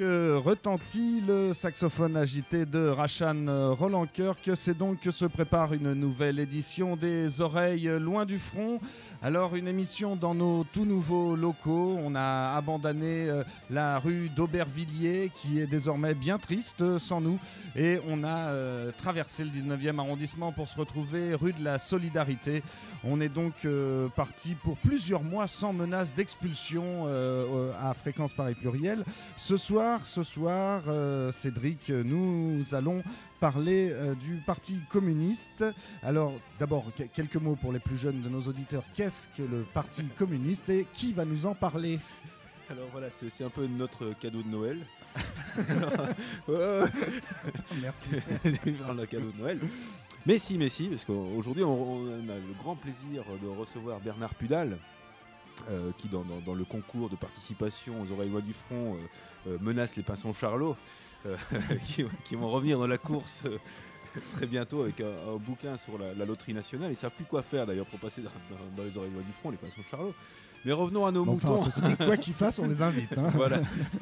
retentit le saxophone agité de Rachan Roland-Kirk. C'est donc que se prépare une nouvelle édition des Oreilles loin du front. Alors une émission dans nos tout nouveaux locaux. On a abandonné la rue d'Aubervilliers qui est désormais bien triste sans nous. Et on a traversé le 19e arrondissement pour se retrouver rue de la Solidarité. On est donc parti pour plusieurs mois sans menace d'expulsion à Fréquence Paris Pluriel. Ce soir, Cédric, nous allons parler du Parti communiste. Alors, d'abord, quelques mots pour les plus jeunes de nos auditeurs. Qu'est-ce que le Parti communiste et qui va nous en parler ? Alors voilà, c'est un peu notre cadeau de Noël. Merci. Le cadeau de Noël. Mais si, parce qu'aujourd'hui, on a le grand plaisir de recevoir Bernard Pudal, qui dans le concours de participation aux Oreilles loin du front menace les Pinsons Charlot, qui vont revenir dans la course très bientôt avec un bouquin sur la loterie nationale. Ils ne savent plus quoi faire d'ailleurs pour passer dans les Oreilles loin du front, les Pinsons Charlot. Mais revenons à nos moutons. Enfin, quoi qu'il fasse, on les invite. Hein. Voilà.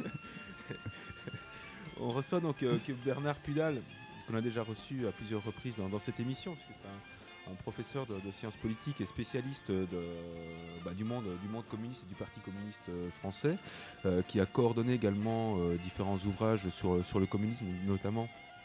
On reçoit donc Bernard Pudal, qu'on a déjà reçu à plusieurs reprises dans cette émission, puisque c'est un professeur de sciences politiques et spécialiste du monde communiste et du Parti communiste français, qui a coordonné également différents ouvrages sur le communisme, notamment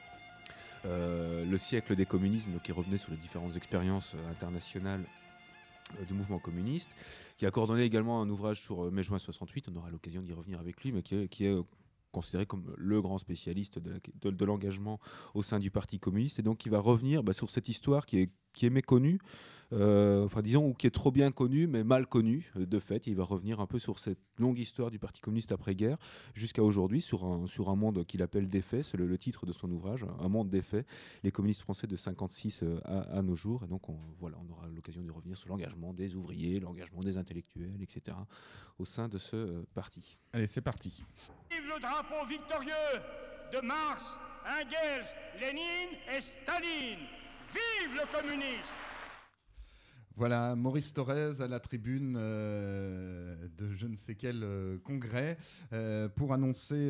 Le siècle des communismes, qui revenait sur les différentes expériences internationales du mouvement communiste, qui a coordonné également un ouvrage sur mai-juin 68, on aura l'occasion d'y revenir avec lui, mais qui est considéré comme le grand spécialiste de l'engagement au sein du Parti communiste, et donc qui va revenir sur cette histoire qui est méconnue, ou qui est trop bien connue, mais mal connue de fait. Il va revenir un peu sur cette longue histoire du Parti communiste après-guerre, jusqu'à aujourd'hui, sur un monde qu'il appelle des faits, c'est le titre de son ouvrage, Un monde des faits, les communistes français de 56 à nos jours. Et donc on aura l'occasion de revenir sur l'engagement des ouvriers, l'engagement des intellectuels, etc., au sein de ce parti. Allez, c'est parti. Vive le drapeau victorieux de Marx, Engels, Lénine et Staline. Vive le communisme! Voilà, Maurice Thorez à la tribune de je ne sais quel congrès pour annoncer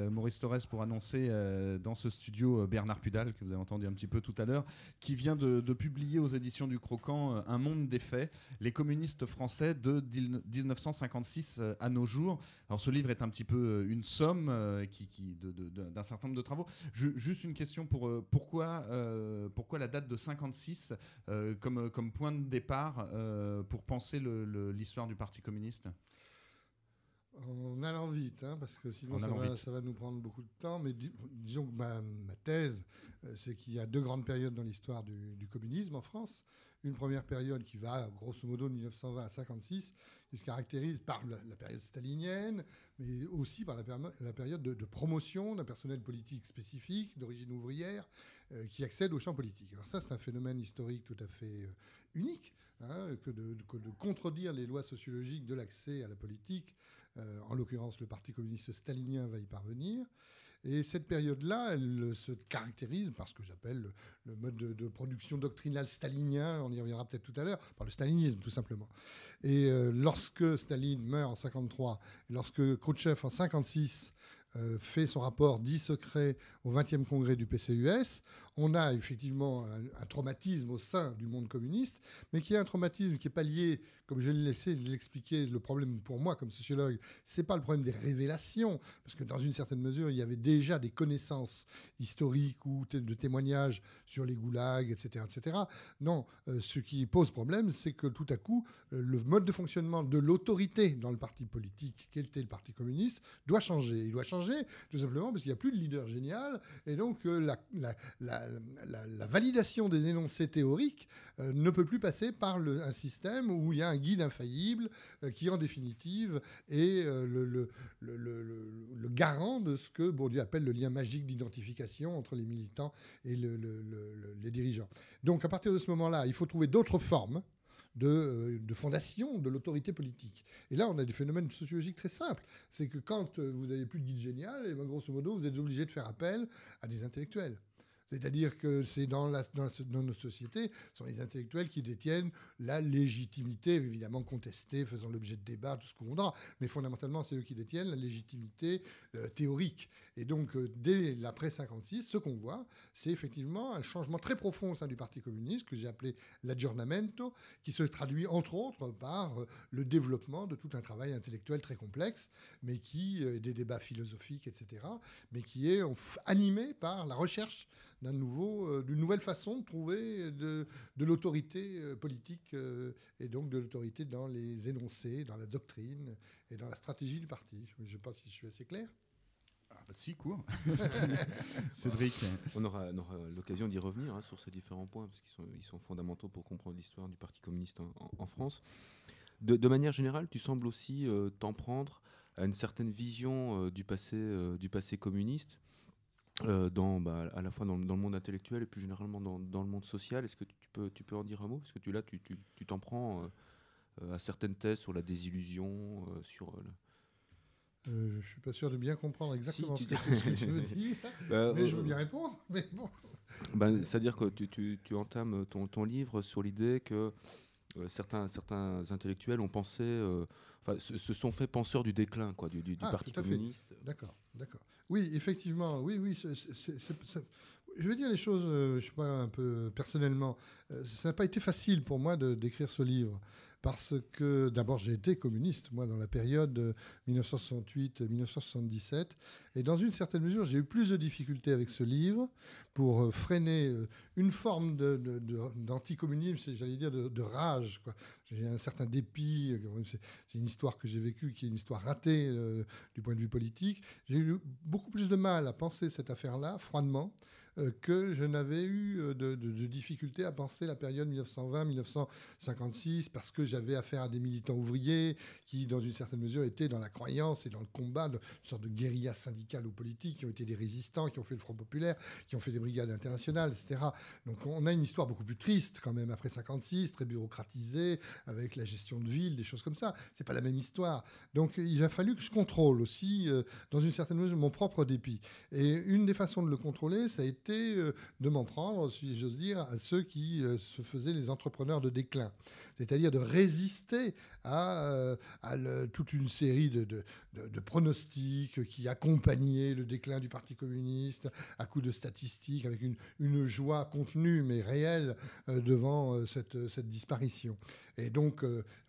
dans ce studio Bernard Pudal, que vous avez entendu un petit peu tout à l'heure, qui vient de publier aux éditions du Croquant Un monde des faits, les communistes français de 1956 à nos jours. Alors ce livre est un petit peu une somme d'un certain nombre de travaux. Juste une question pourquoi la date de 56 comme point de départ pour penser l'histoire du Parti communiste? En allant vite, parce que sinon ça va nous prendre beaucoup de temps, mais disons que ma thèse, c'est qu'il y a deux grandes périodes dans l'histoire du communisme en France. Une première période qui va grosso modo de 1920 à 56, qui se caractérise par la période stalinienne, mais aussi par la période de promotion d'un personnel politique spécifique, d'origine ouvrière, qui accède au champ politique. Alors ça, c'est un phénomène historique tout à fait unique, que de contredire les lois sociologiques de l'accès à la politique. En l'occurrence, le Parti communiste stalinien va y parvenir. Et cette période-là, elle se caractérise par ce que j'appelle le mode de production doctrinale stalinien, on y reviendra peut-être tout à l'heure, par le stalinisme tout simplement. Et lorsque Staline meurt en 1953, lorsque Khrouchtchev en 1956 fait son rapport dit secret au 20e congrès du PCUS, on a effectivement un traumatisme au sein du monde communiste, mais qui est un traumatisme qui n'est pas lié, comme je l'ai essayé de l'expliquer, le problème pour moi comme sociologue, c'est pas le problème des révélations, parce que dans une certaine mesure, il y avait déjà des connaissances historiques ou de témoignages sur les goulags, etc. etc. Non, ce qui pose problème, c'est que tout à coup, le mode de fonctionnement de l'autorité dans le parti politique, qu'était le Parti communiste, doit changer. Il doit changer tout simplement parce qu'il n'y a plus de leader génial, et donc la validation des énoncés théoriques ne peut plus passer par un système où il y a un guide infaillible qui, en définitive, est le garant de ce que Bourdieu appelle le lien magique d'identification entre les militants et les dirigeants. Donc, à partir de ce moment-là, il faut trouver d'autres formes de fondation de l'autorité politique. Et là, on a des phénomènes sociologiques très simples. C'est que quand vous n'avez plus de guide génial, et grosso modo, vous êtes obligé de faire appel à des intellectuels. C'est-à-dire que c'est dans nos sociétés, ce sont les intellectuels qui détiennent la légitimité, évidemment contestée, faisant l'objet de débats, tout ce qu'on voudra, mais fondamentalement, c'est eux qui détiennent la légitimité théorique. Et donc, dès l'après 56, ce qu'on voit, c'est effectivement un changement très profond au sein du Parti communiste, que j'ai appelé l'aggiornamento, qui se traduit entre autres par le développement de tout un travail intellectuel très complexe, mais des débats philosophiques, etc., mais qui est animé par la recherche d'une nouvelle façon de trouver de l'autorité politique et donc de l'autorité dans les énoncés, dans la doctrine et dans la stratégie du parti. Je ne sais pas si je suis assez clair. Si, court. Cédric. On aura l'occasion d'y revenir sur ces différents points, parce qu'ils sont fondamentaux pour comprendre l'histoire du Parti communiste en France. De manière générale, tu sembles aussi t'en prendre à une certaine vision du passé communiste, à la fois dans le monde intellectuel et plus généralement dans le monde social. Est-ce que tu peux en dire un mot? Parce que tu t'en prends à certaines thèses sur la désillusion, sur... je ne suis pas sûr de bien comprendre exactement ce que tu veux dire, mais je veux bien répondre. Mais bon. C'est-à-dire que tu entames ton livre sur l'idée que certains intellectuels ont pensé, se sont fait penseurs du déclin du Parti communiste. D'accord. Oui, effectivement, oui. Je vais dire les choses, je sais pas, un peu personnellement. Ça n'a pas été facile pour moi d'écrire ce livre. Parce que, d'abord, j'ai été communiste, moi, dans la période 1968-1977. Et dans une certaine mesure, j'ai eu plus de difficultés avec ce livre pour freiner une forme d'anticommunisme, j'allais dire de rage, quoi. J'ai un certain dépit. C'est une histoire que j'ai vécue, qui est une histoire ratée du point de vue politique. J'ai eu beaucoup plus de mal à penser cette affaire-là, froidement, que je n'avais eu de difficultés à penser la période 1920-1956, parce que j'avais affaire à des militants ouvriers qui, dans une certaine mesure, étaient dans la croyance et dans le combat, une sorte de guérilla syndicale ou politique, qui ont été des résistants, qui ont fait le Front populaire, qui ont fait des brigades internationales, etc. Donc on a une histoire beaucoup plus triste quand même après 56, très bureaucratisée, avec la gestion de ville, des choses comme ça. C'est pas la même histoire. Donc il a fallu que je contrôle aussi, dans une certaine mesure, mon propre dépit. Et une des façons de le contrôler, ça a été de m'en prendre, si j'ose dire, à ceux qui se faisaient les entrepreneurs de déclin. C'est-à-dire de résister à toute une série de pronostics qui accompagnaient le déclin du Parti communiste, à coups de statistiques, avec une joie contenue mais réelle devant cette disparition. Et donc,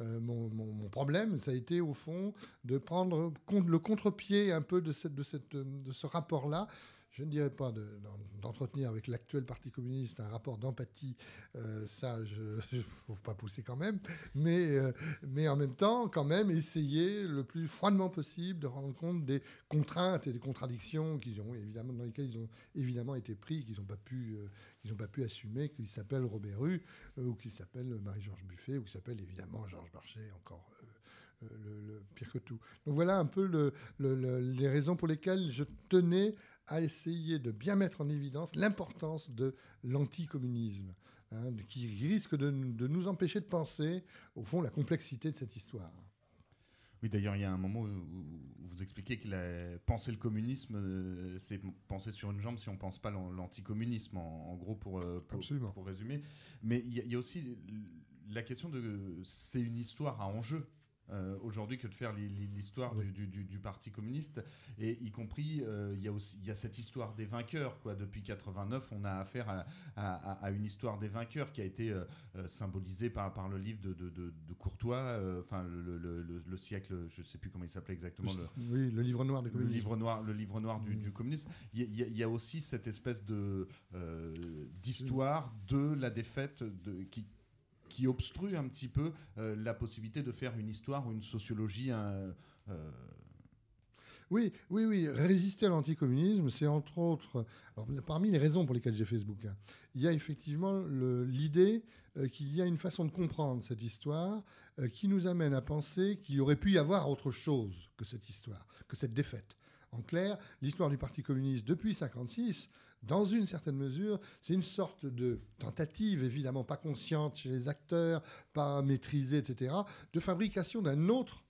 mon problème, ça a été, au fond, de prendre le contre-pied un peu de ce rapport-là. Je ne dirais pas d'entretenir avec l'actuel Parti communiste un rapport d'empathie, ça, il ne faut pas pousser quand même, mais en même temps, quand même, essayer le plus froidement possible de rendre compte des contraintes et des contradictions dans lesquelles ils ont évidemment été pris, qu'ils n'ont pas pu assumer, qu'ils s'appellent Robert Rue, ou qu'ils s'appellent Marie-Georges Buffet, ou qu'ils s'appellent évidemment Georges Marchais, encore... le pire que tout. Donc voilà un peu les raisons pour lesquelles je tenais à essayer de bien mettre en évidence l'importance de l'anticommunisme, qui risque de nous empêcher de penser, au fond, la complexité de cette histoire. Oui, d'ailleurs, il y a un moment où vous expliquez que penser le communisme, c'est penser sur une jambe si on ne pense pas l'anticommunisme, en gros, pour résumer. Mais il y a aussi la question de... C'est une histoire à enjeu. Aujourd'hui que de faire l'histoire du Parti communiste, et y compris il y a cette histoire des vainqueurs, quoi. Depuis 89, on a affaire à une histoire des vainqueurs qui a été symbolisée par le livre de Courtois, le siècle, je ne sais plus comment il s'appelait exactement. Le livre noir du communisme. Le livre noir du communisme. Il y a aussi cette espèce d'histoire de la défaite qui obstrue un petit peu la possibilité de faire une histoire ou une sociologie. Oui. Résister à l'anticommunisme, c'est entre autres... Alors, parmi les raisons pour lesquelles j'ai fait ce bouquin, il y a effectivement l'idée qu'il y a une façon de comprendre cette histoire qui nous amène à penser qu'il aurait pu y avoir autre chose que cette histoire, que cette défaite. En clair, l'histoire du Parti communiste depuis 1956... dans une certaine mesure, c'est une sorte de tentative, évidemment pas consciente chez les acteurs, pas maîtrisée, etc., de fabrication d'un autre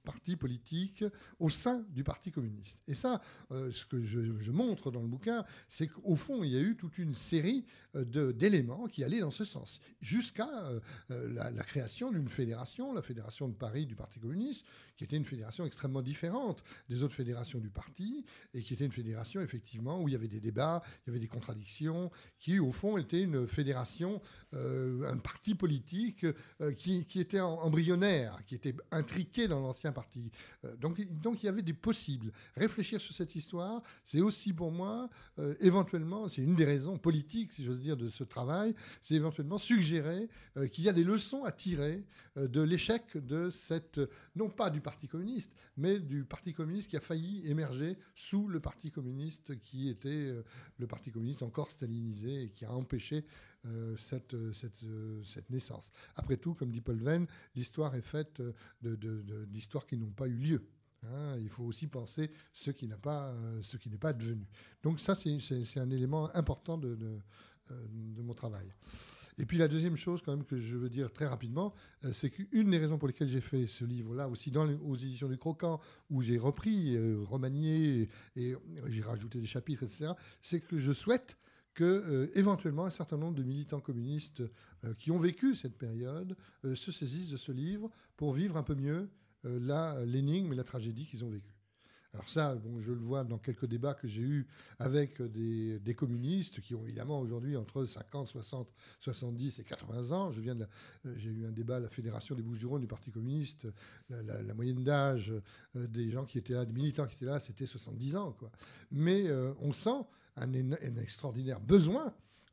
partis politiques au sein du Parti communiste. Et ça, ce que je montre dans le bouquin, c'est qu'au fond, il y a eu toute une série d'éléments qui allaient dans ce sens, jusqu'à la création d'une fédération, la Fédération de Paris du Parti communiste, qui était une fédération extrêmement différente des autres fédérations du parti, et qui était une fédération, effectivement, où il y avait des débats, il y avait des contradictions, qui, au fond, était une fédération, un parti politique qui était embryonnaire, qui était intriqué dans l'ancien parti. Donc, il y avait des possibles. Réfléchir sur cette histoire, c'est aussi pour moi, éventuellement, c'est une des raisons politiques, si j'ose dire, de ce travail, c'est éventuellement suggérer qu'il y a des leçons à tirer de l'échec de cette, non pas du Parti communiste, mais du Parti communiste qui a failli émerger sous le Parti communiste qui était le Parti communiste encore stalinisé et qui a empêché cette naissance. Après tout, comme dit Paul Venn, l'histoire est faite d'histoires qui n'ont pas eu lieu. Il faut aussi penser ce qui n'est pas advenu. Donc ça, c'est un élément important de mon travail. Et puis la deuxième chose quand même que je veux dire très rapidement, c'est qu'une des raisons pour lesquelles j'ai fait ce livre-là, aussi aux éditions du Croquant, où j'ai repris, remanié, et j'ai rajouté des chapitres, etc., c'est que je souhaite que, éventuellement, un certain nombre de militants communistes qui ont vécu cette période se saisissent de ce livre pour vivre un peu mieux l'énigme et la tragédie qu'ils ont vécue. Alors ça, bon, je le vois dans quelques débats que j'ai eus avec des communistes qui ont évidemment aujourd'hui entre 50, 60, 70 et 80 ans. J'ai eu un débat à la Fédération des Bouches-du-Rhône du Parti communiste. La moyenne d'âge des gens qui étaient là, des militants qui étaient là, c'était 70 ans, quoi. Mais on sent un extraordinaire besoin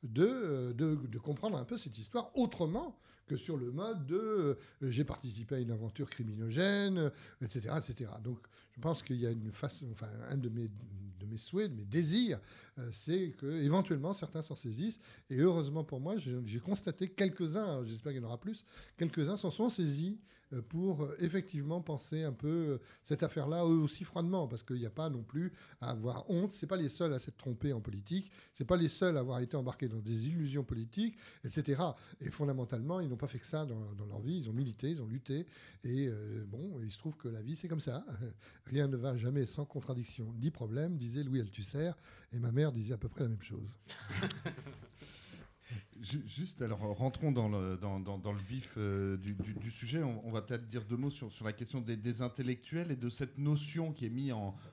de comprendre un peu cette histoire autrement que sur le mode de j'ai participé à une aventure criminogène, etc., etc. Donc, je pense qu'il y a une façon, enfin, un de mes souhaits, de mes désirs, c'est qu'éventuellement certains s'en saisissent. Et heureusement pour moi, j'ai constaté quelques-uns, j'espère qu'il y en aura plus, quelques-uns s'en sont saisis pour effectivement penser un peu cette affaire-là eux aussi froidement, parce qu'il n'y a pas non plus à avoir honte. C'est pas les seuls à s'être trompés en politique, c'est pas les seuls à avoir été embarqués dans des illusions politiques, etc. Et fondamentalement, ils n'ont pas fait que ça dans leur vie. Ils ont milité, ils ont lutté, et bon, il se trouve que la vie c'est comme ça. Rien ne va jamais sans contradiction, 10 problèmes, disait Louis Althusser, et ma mère disait à peu près la même chose. Juste, alors rentrons dans le vif du sujet. On va peut-être dire 2 mots sur la question des intellectuels et de cette notion qui est mise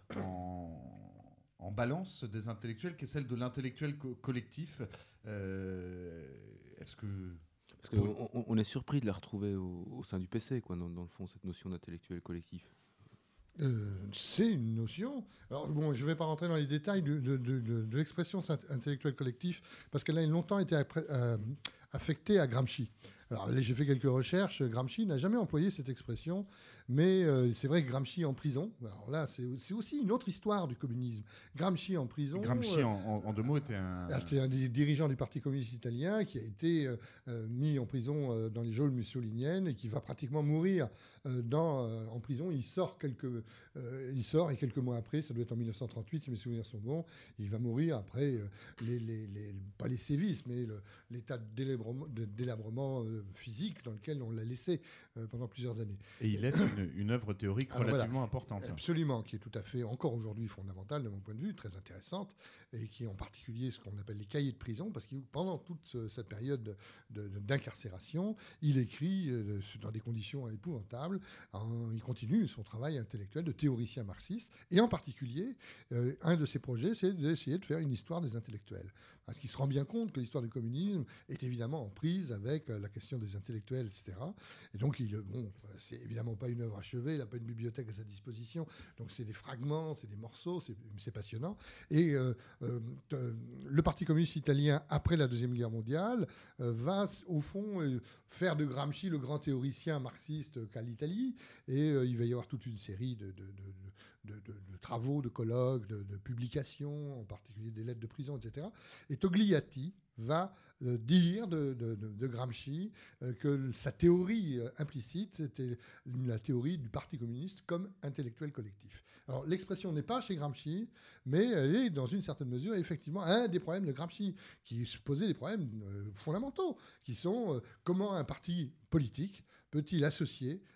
en balance des intellectuels, qui est celle de l'intellectuel collectif. Est-ce que... Parce qu'on est surpris de la retrouver au sein du PC, quoi, dans le fond, cette notion d'intellectuel collectif. C'est une notion. Alors bon, je ne vais pas rentrer dans les détails de l'expression intellectuel collectif, parce qu'elle a longtemps été affectée à Gramsci. Alors là, j'ai fait quelques recherches. Gramsci n'a jamais employé cette expression, mais c'est vrai que Gramsci en prison. Alors là, c'est aussi une autre histoire du communisme. Gramsci en prison. Gramsci, en 2 mots, était un des dirigeants du Parti communiste italien qui a été mis en prison dans les geôles mussoliniennes et qui va pratiquement mourir en prison. Il sort et quelques mois après, ça doit être en 1938 si mes souvenirs sont bons, il va mourir après pas les sévices, mais l'état de délabrement physique dans lequel on l'a laissé pendant plusieurs années. Et il laisse une œuvre théorique relativement importante. Absolument, qui est tout à fait, encore aujourd'hui, fondamentale de mon point de vue, très intéressante, et qui est en particulier ce qu'on appelle les cahiers de prison, parce que pendant toute cette période d'incarcération, il écrit dans des conditions épouvantables. Il continue son travail intellectuel de théoricien marxiste, et en particulier, un de ses projets, c'est d'essayer de faire une histoire des intellectuels. Parce qu'il se rend bien compte que l'histoire du communisme est évidemment en prise avec la question des intellectuels, etc. Et donc, c'est évidemment pas une œuvre achevée, il n'a pas une bibliothèque à sa disposition, donc c'est des fragments, c'est des morceaux, c'est passionnant. Et le Parti communiste italien, après la Deuxième Guerre mondiale, va au fond faire de Gramsci le grand théoricien marxiste qu'a l'Italie, et il va y avoir toute une série de travaux, de colloques, de publications, en particulier des lettres de prison, etc. Et Togliatti va dire de Gramsci que sa théorie implicite, c'était la théorie du Parti communiste comme intellectuel collectif. Alors l'expression n'est pas chez Gramsci, mais elle est dans une certaine mesure effectivement un des problèmes de Gramsci, qui se posait des problèmes fondamentaux, qui sont comment un parti politique peut-il associer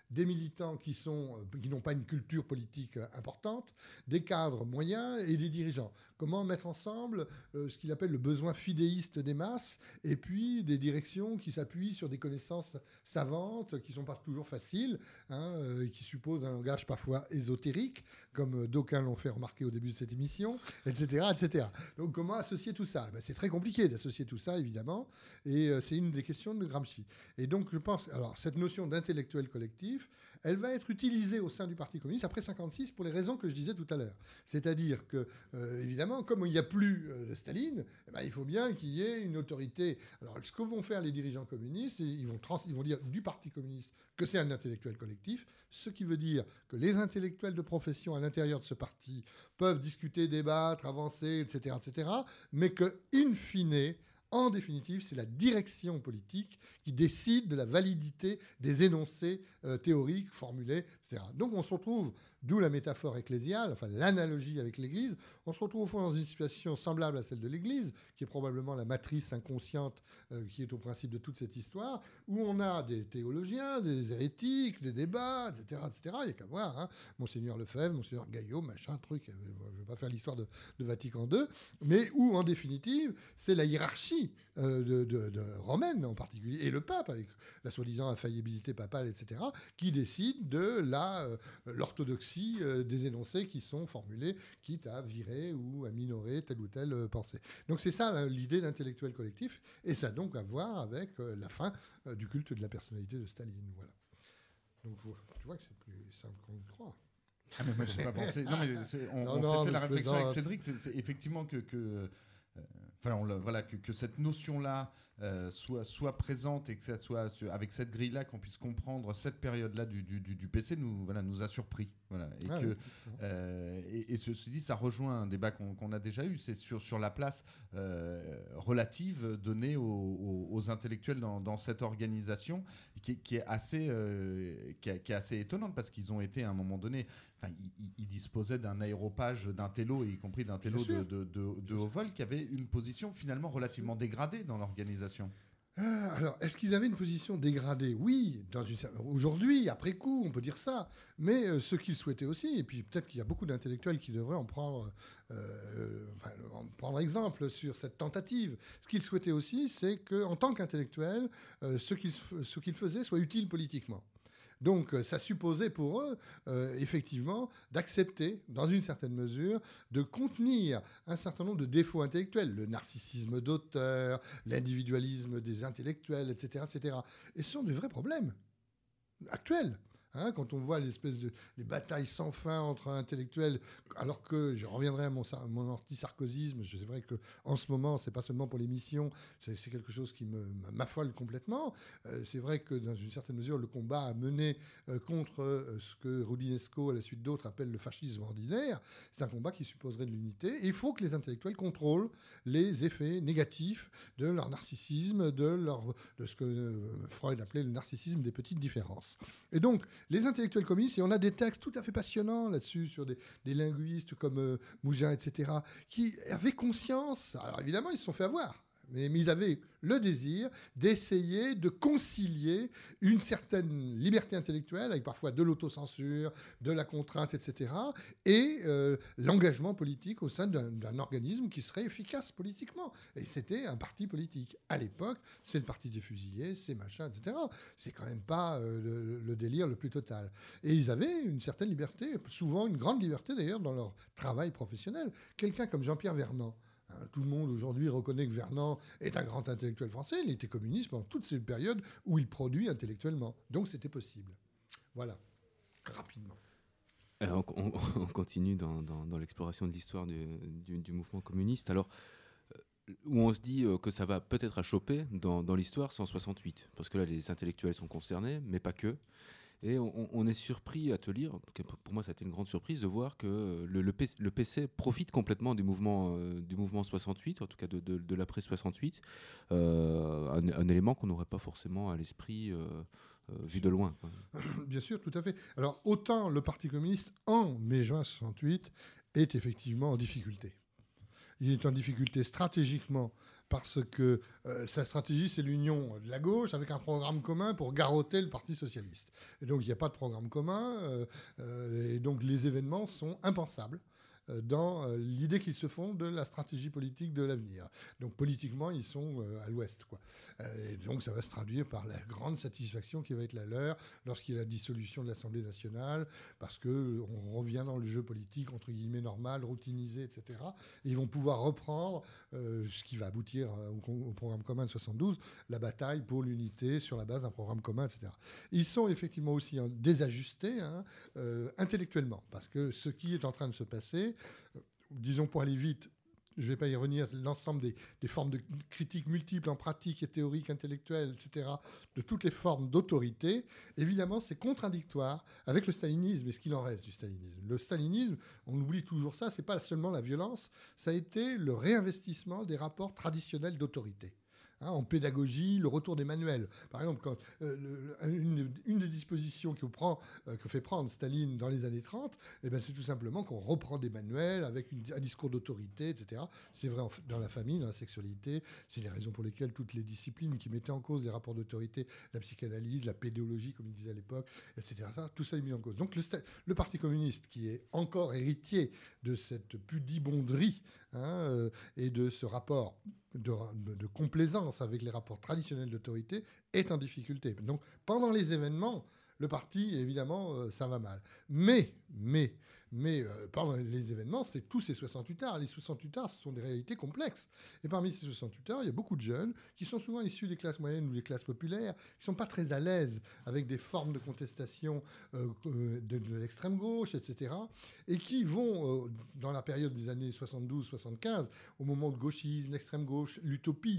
des militants qui n'ont pas une culture politique importante, des cadres moyens et des dirigeants. Comment mettre ensemble ce qu'il appelle le besoin fidéiste des masses et puis des directions qui s'appuient sur des connaissances savantes qui ne sont pas toujours faciles, et qui supposent un langage parfois ésotérique, comme d'aucuns l'ont fait remarquer au début de cette émission, etc. etc. Donc comment associer tout ça ? C'est très compliqué d'associer tout ça, évidemment, et c'est une des questions de Gramsci. Et donc je pense, alors cette notion d'intellectuel collectif, elle va être utilisée au sein du Parti communiste après 1956 pour les raisons que je disais tout à l'heure. C'est-à-dire que, évidemment, comme il n'y a plus de Staline, il faut bien qu'il y ait une autorité. Alors, ce que vont faire les dirigeants communistes, ils vont dire du Parti communiste que c'est un intellectuel collectif, ce qui veut dire que les intellectuels de profession à l'intérieur de ce parti peuvent discuter, débattre, avancer, etc., mais que, in fine, en définitive, c'est la direction politique qui décide de la validité des énoncés théoriques formulés, etc. Donc on se retrouve, d'où la métaphore ecclésiale, enfin l'analogie avec l'Église, on se retrouve au fond dans une situation semblable à celle de l'Église, qui est probablement la matrice inconsciente qui est au principe de toute cette histoire, où on a des théologiens, des hérétiques, des débats, etc. Il n'y a qu'à voir, Monseigneur Lefebvre, Monseigneur Gaillot, machin, truc, je ne vais pas faire l'histoire de Vatican II, mais où, en définitive, c'est la hiérarchie de romaine en particulier, et le pape, avec la soi-disant infaillibilité papale, etc., qui décide de l'orthodoxie des énoncés qui sont formulés, quitte à virer ou à minorer telle ou telle pensée. Donc c'est ça l'idée d'intellectuel collectif, et ça a donc à voir avec la fin du culte de la personnalité de Staline. Voilà. Donc tu vois que c'est plus simple qu'on le croit. Ah mais moi je sais pas penser. Non mais on s'est fait la réflexion avec Cédric, c'est effectivement que cette notion-là soit présente et que ça soit avec cette grille-là qu'on puisse comprendre cette période-là du PC nous a surpris. Voilà. Et ceci dit, ça rejoint un débat qu'on a déjà eu, c'est sur la place relative donnée aux intellectuels dans cette organisation qui est assez étonnante parce qu'ils ont été à un moment donné, ils disposaient d'un aéropage d'un télo, y compris d'un télo de haut vol, qui avait une position finalement relativement dégradée dans l'organisation. Alors, est-ce qu'ils avaient une position dégradée ? Oui, aujourd'hui, après coup, on peut dire ça. Mais ce qu'ils souhaitaient aussi, et puis peut-être qu'il y a beaucoup d'intellectuels qui devraient en prendre exemple sur cette tentative. Ce qu'ils souhaitaient aussi, c'est qu'en tant qu'intellectuels, ce qu'ils faisaient soit utile politiquement. Donc, ça supposait pour eux, effectivement, d'accepter, dans une certaine mesure, de contenir un certain nombre de défauts intellectuels, le narcissisme d'auteur, l'individualisme des intellectuels, etc., etc. Et ce sont de vrais problèmes actuels. Quand on voit les batailles sans fin entre intellectuels, alors que je reviendrai à mon anti-sarkozysme, c'est vrai qu'en ce moment, c'est pas seulement pour l'émission, c'est quelque chose qui m'affole complètement. C'est vrai que dans une certaine mesure, le combat à mener contre ce que Roudinesco, à la suite d'autres, appelle le fascisme ordinaire, c'est un combat qui supposerait de l'unité. Et il faut que les intellectuels contrôlent les effets négatifs de leur narcissisme, de ce que Freud appelait le narcissisme des petites différences. Et donc, les intellectuels communistes, et on a des textes tout à fait passionnants là-dessus, sur des linguistes comme Mougin, etc., qui avaient conscience, alors évidemment, ils se sont fait avoir, mais ils avaient le désir d'essayer de concilier une certaine liberté intellectuelle, avec parfois de l'autocensure, de la contrainte, etc., et l'engagement politique au sein d'un organisme qui serait efficace politiquement. Et c'était un parti politique. À l'époque, c'est le parti des fusillés, c'est machin, etc. C'est quand même pas le délire le plus total. Et ils avaient une certaine liberté, souvent une grande liberté d'ailleurs, dans leur travail professionnel. Quelqu'un comme Jean-Pierre Vernant, tout le monde aujourd'hui reconnaît que Vernant est un grand intellectuel français. Il était communiste pendant toute cette période où il produit intellectuellement. Donc c'était possible. Voilà, rapidement. On continue dans l'exploration de l'histoire du mouvement communiste. Alors, où on se dit que ça va peut-être à choper dans l'histoire, c'est en 68. Parce que là, les intellectuels sont concernés, mais pas que. Et on est surpris à te lire, en tout cas pour moi ça a été une grande surprise de voir que le PC profite complètement du mouvement 68, en tout cas de l'après 68, un élément qu'on n'aurait pas forcément à l'esprit vu de loin. Bien sûr, tout à fait. Alors autant le Parti communiste en mai-juin 68 est effectivement en difficulté. Il est en difficulté stratégiquement parce que sa stratégie, c'est l'union de la gauche avec un programme commun pour garrotter le Parti socialiste. Et donc, il n'y a pas de programme commun, et donc les événements sont impensables dans l'idée qu'ils se font de la stratégie politique de l'avenir. Donc politiquement, ils sont à l'ouest, quoi. Et donc ça va se traduire par la grande satisfaction qui va être la leur lorsqu'il y a la dissolution de l'Assemblée nationale, parce qu'on revient dans le jeu politique, entre guillemets, normal, routinisé, etc. Et ils vont pouvoir reprendre ce qui va aboutir au programme commun de 72, la bataille pour l'unité sur la base d'un programme commun, etc. Ils sont effectivement aussi désajustés intellectuellement, parce que ce qui est en train de se passer, disons pour aller vite, je ne vais pas y revenir, l'ensemble des formes de critiques multiples en pratique et théorique, intellectuelle, etc., de toutes les formes d'autorité, évidemment, c'est contradictoire avec le stalinisme et ce qu'il en reste du stalinisme. Le stalinisme, on oublie toujours ça, ce n'est pas seulement la violence, ça a été le réinvestissement des rapports traditionnels d'autorité. En pédagogie, le retour des manuels. Par exemple, quand, une des dispositions que fait prendre Staline dans les années 30, c'est tout simplement qu'on reprend des manuels avec un discours d'autorité, etc. C'est vrai dans la famille, dans la sexualité. C'est les raisons pour lesquelles toutes les disciplines qui mettaient en cause les rapports d'autorité, la psychanalyse, la pédéologie, comme il disait à l'époque, etc., tout ça est mis en cause. Donc le Parti communiste, qui est encore héritier de cette pudibonderie et de ce rapport de complaisance avec les rapports traditionnels d'autorité, est en difficulté. Donc, pendant les événements, le parti, évidemment, ça va mal. Mais pendant les événements, c'est tous ces 68 arts. Les 68 arts, ce sont des réalités complexes. Et parmi ces 68 arts, il y a beaucoup de jeunes qui sont souvent issus des classes moyennes ou des classes populaires, qui ne sont pas très à l'aise avec des formes de contestation de l'extrême gauche, etc. Et qui vont, dans la période des années 72-75, au moment où le gauchisme, l'extrême gauche, l'utopie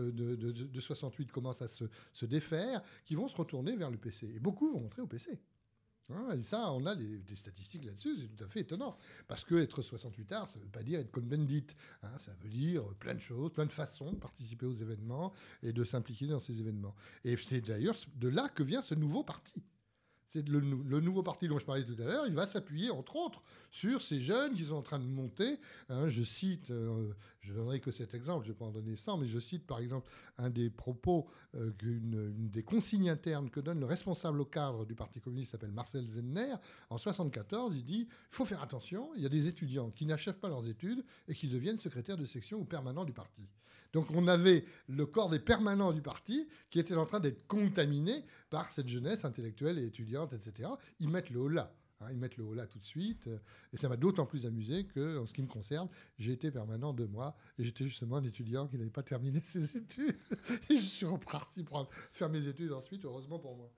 de 68 commence à se défaire, qui vont se retourner vers le PC. Et beaucoup vont entrer au PC. Et ça, on a des statistiques là-dessus, c'est tout à fait étonnant. Parce qu'être 68 arts, ça ne veut pas dire être Cohn-Bendit. Ça veut dire plein de choses, plein de façons de participer aux événements et de s'impliquer dans ces événements. Et c'est d'ailleurs de là que vient ce nouveau parti. C'est le nouveau parti dont je parlais tout à l'heure, il va s'appuyer, entre autres, sur ces jeunes qui sont en train de monter. Je cite, je ne donnerai que cet exemple, je ne vais pas en donner 100, mais je cite par exemple un des propos, une des consignes internes que donne le responsable au cadre du Parti communiste, s'appelle Marcel Zellner. En 1974, il dit « Il faut faire attention, il y a des étudiants qui n'achèvent pas leurs études et qui deviennent secrétaires de section ou permanents du parti. » Donc on avait le corps des permanents du parti qui était en train d'être contaminé par cette jeunesse intellectuelle et étudiante, etc. Ils mettent le holà. Ils mettent le holà tout de suite. Et ça m'a d'autant plus amusé qu'en ce qui me concerne, j'ai été permanent 2 mois. Et j'étais justement un étudiant qui n'avait pas terminé ses études. Et je suis reparti pour faire mes études ensuite, heureusement pour moi.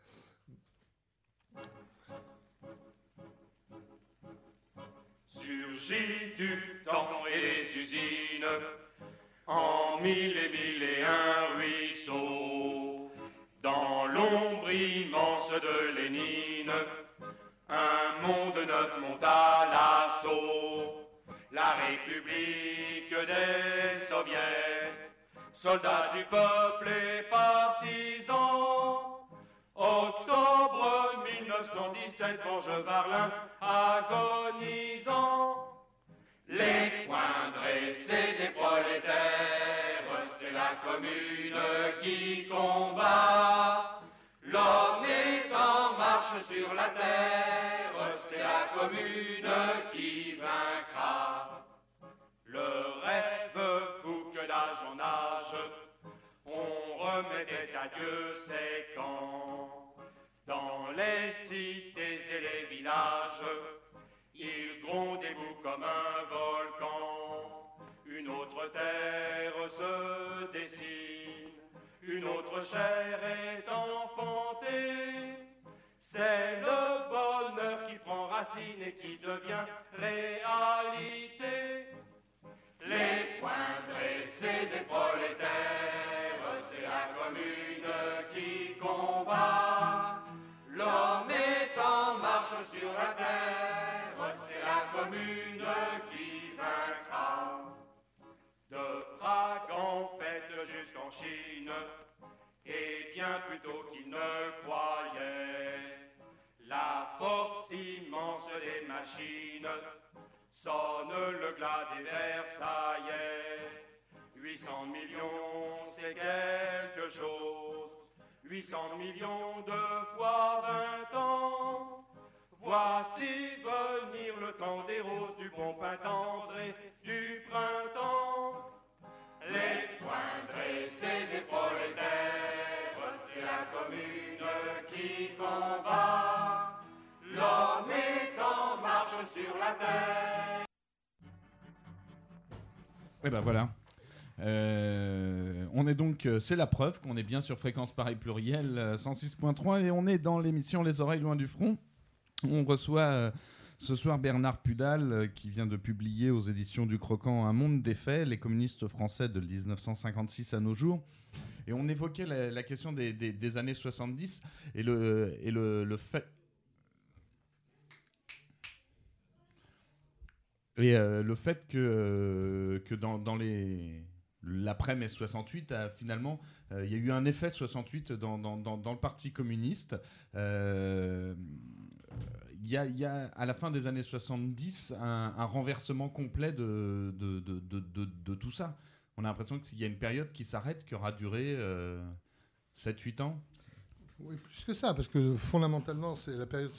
Surgit du temps et les usines, en 1001 ruisseaux, dans l'ombre immense de Lénine, un monde neuf monte à l'assaut. La République des Soviets, soldats du peuple et partisans. Octobre 1917, Venge Varlin agonisant. Les poings dressés des prolétaires, c'est la commune qui combat. L'homme est en marche sur la terre, c'est la commune qui vaincra. Le rêve fou que d'âge en âge, on remettait à Dieu ses camps. Dans les cités et les villages, il gronde debout comme un volcan. Une autre terre se dessine, une autre chair est enfantée. C'est le bonheur qui prend racine et qui devient réalité. Les poings dressés des prolétaires, c'est la commune qui combat. L'homme est en marche sur la terre, c'est la commune qui vaincra. De Prague en fait jusqu'en Chine, et bien plus tôt qu'il ne croyait, la force immense des machines 800 millions, c'est quelque chose. 800 millions de fois 20 ans. Voici venir le temps des roses, du bon pain tendre et du printemps. Les poings dressés des prolétaires, c'est la commune qui combat. L'homme est en marche sur la terre. Et ben voilà. On est donc, c'est la preuve qu'on est bien sur Fréquence Paris Pluriel 106.3 et on est dans l'émission Les Oreilles Loin du Front. On reçoit ce soir Bernard Pudal qui vient de publier aux éditions du Croquant Un monde des faits, les communistes français de 1956 à nos jours. Et on évoquait la question des années 70 et le fait... Et le fait que dans l'après-mai 68, finalement, il y a eu un effet 68 dans le Parti communiste. Il y a à la fin des années 70 un renversement complet de tout ça. On a l'impression qu'il y a une période qui s'arrête, qui aura duré 7-8 ans. Oui, plus que ça, parce que fondamentalement, c'est la période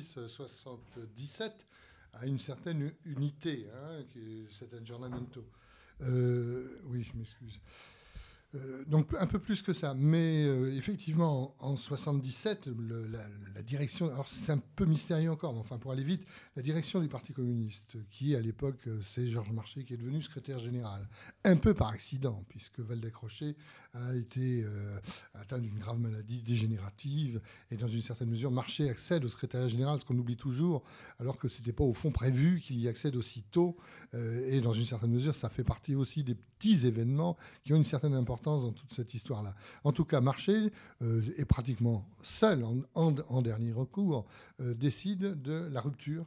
56-77 à une certaine unité, c'est un aggiornamento. Oui, je m'excuse. Donc un peu plus que ça, mais effectivement en 77 la direction, alors c'est un peu mystérieux encore, mais enfin pour aller vite, la direction du Parti communiste, qui à l'époque c'est Georges Marchais qui est devenu secrétaire général, un peu par accident puisque Waldeck-Rochet a été atteint d'une grave maladie dégénérative et dans une certaine mesure Marchais accède au secrétariat général, ce qu'on oublie toujours, alors que c'était pas au fond prévu qu'il y accède aussitôt, et dans une certaine mesure ça fait partie aussi des petits événements qui ont une certaine importance dans toute cette histoire-là. En tout cas, Marchais est pratiquement seul, en dernier recours, décide de la rupture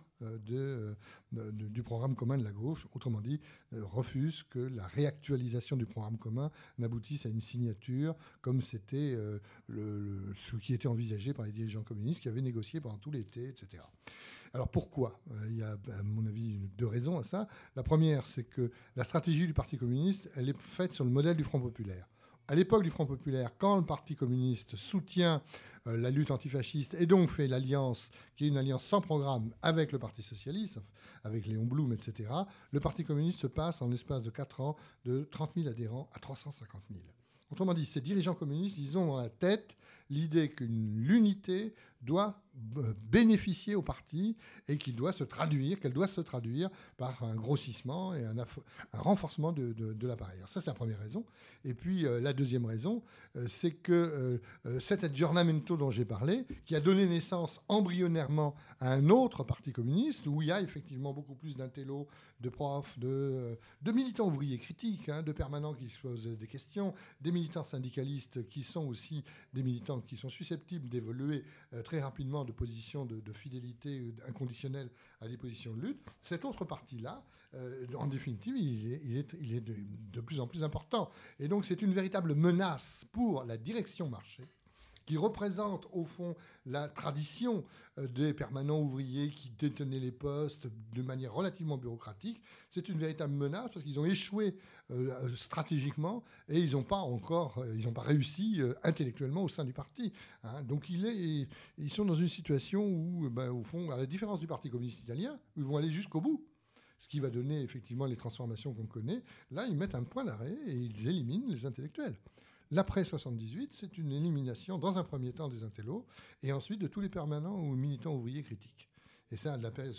du programme commun de la gauche, autrement dit, refuse que la réactualisation du programme commun n'aboutisse à une signature comme c'était ce qui était envisagé par les dirigeants communistes qui avaient négocié pendant tout l'été, etc. Alors pourquoi ? Il y a, à mon avis, deux raisons à ça. La première, c'est que la stratégie du Parti communiste, elle est faite sur le modèle du Front populaire. À l'époque du Front populaire, quand le Parti communiste soutient la lutte antifasciste et donc fait l'alliance, qui est une alliance sans programme avec le Parti socialiste, avec Léon Blum, etc., le Parti communiste passe en l'espace de 4 ans de 30 000 adhérents à 350 000. Autrement dit, ces dirigeants communistes, ils ont dans la tête l'idée que l'unité doit bénéficier au parti et qu'elle doit se traduire par un grossissement et un renforcement de l'appareil. Alors ça, c'est la première raison. Et puis, la deuxième raison, c'est que cet aggiornamento dont j'ai parlé, qui a donné naissance embryonnairement à un autre parti communiste, où il y a effectivement beaucoup plus d'intellos, de profs, de militants ouvriers critiques, de permanents qui se posent des questions, des militants syndicalistes qui sont aussi des militants qui sont susceptibles d'évoluer très rapidement de positions de fidélité inconditionnelle à des positions de lutte. Cet autre parti-là, en définitive, il est de plus en plus important. Et donc, c'est une véritable menace pour la direction Marchais, qui représente au fond la tradition des permanents ouvriers qui détenaient les postes de manière relativement bureaucratique. C'est une véritable menace parce qu'ils ont échoué stratégiquement et ils n'ont pas réussi intellectuellement au sein du parti. Donc ils sont dans une situation où, au fond, à la différence du Parti communiste italien, où ils vont aller jusqu'au bout, ce qui va donner effectivement les transformations qu'on connaît, là ils mettent un point d'arrêt et ils éliminent les intellectuels. L'après 78, c'est une élimination, dans un premier temps, des intellos, et ensuite de tous les permanents ou militants ouvriers critiques. Et ça, la période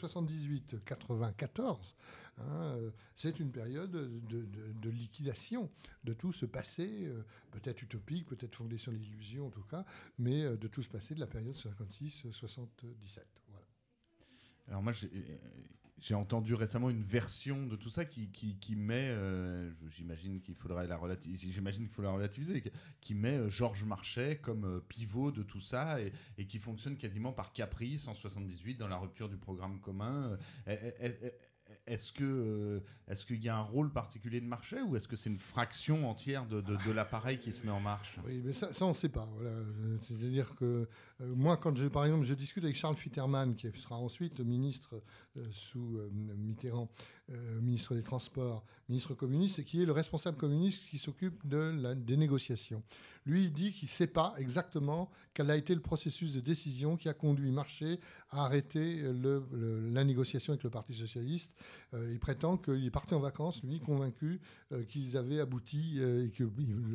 78-94, c'est une période de liquidation de tout ce passé, peut-être utopique, peut-être fondé sur l'illusion en tout cas, mais de tout ce passé de la période 56-77. Voilà. Alors moi, j'ai entendu récemment une version de tout ça qui met, j'imagine qu'il faudrait la relativiser, qui met Georges Marchais comme pivot de tout ça et qui fonctionne quasiment par caprice en 78 dans la rupture du programme commun. Est-ce qu'il y a un rôle particulier de Marchais ou est-ce que c'est une fraction entière de l'appareil qui se met en marche ? Oui, mais ça on ne sait pas. Voilà. C'est-à-dire que moi, quand par exemple, je discute avec Charles Fitterman, qui sera ensuite ministre sous Mitterrand, ministre des Transports, ministre communiste, et qui est le responsable communiste qui s'occupe des négociations. Lui, il dit qu'il ne sait pas exactement quel a été le processus de décision qui a conduit Marchais à arrêter la négociation avec le Parti socialiste. Il prétend qu'il est parti en vacances, lui, convaincu qu'ils avaient abouti et que